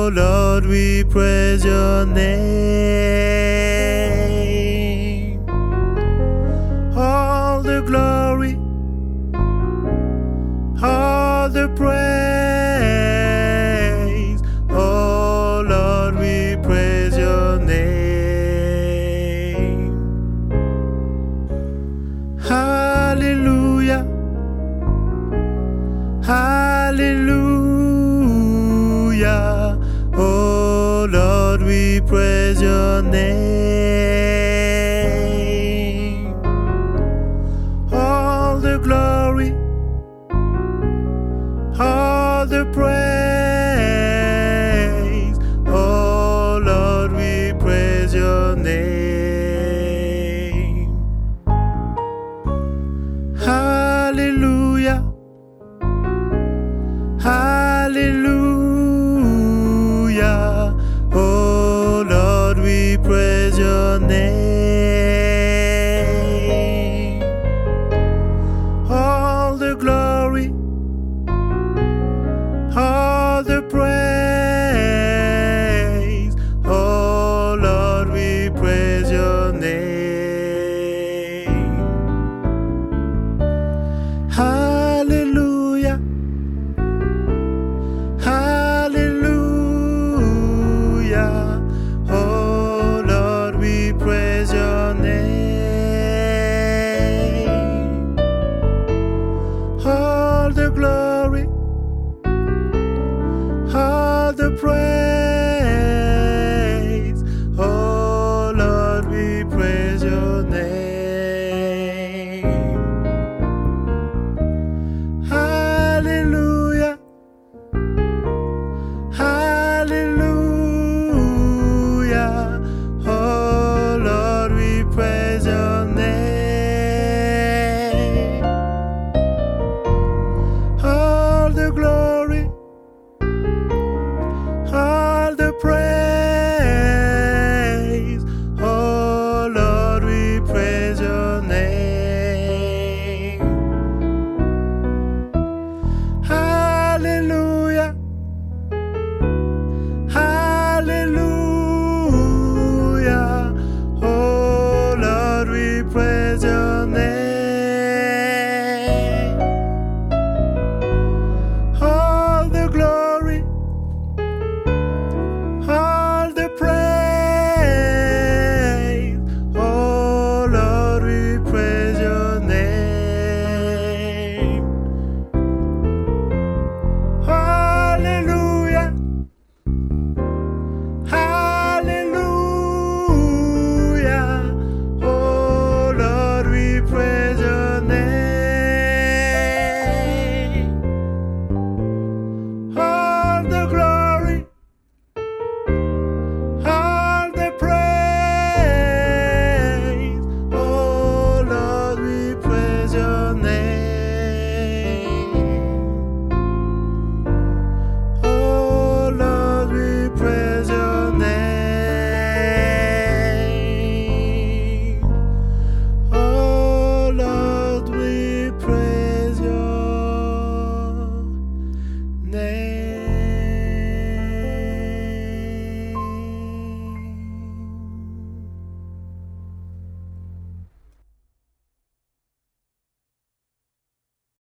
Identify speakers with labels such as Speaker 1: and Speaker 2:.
Speaker 1: Lord, we praise your name. All the glory, all the praise. Oh Lord, we praise your name. Hallelujah, hallelujah. Oh Lord, we praise your name. All the glory, all the praise. Oh Lord, we praise your name. Hallelujah, hallelujah. Oh Lord, we praise your name. All the glory, all the praise. Oh Lord, we praise your name. Hallelujah, hallelujah. Oh Lord, we praise your name. All the glory, all the praise.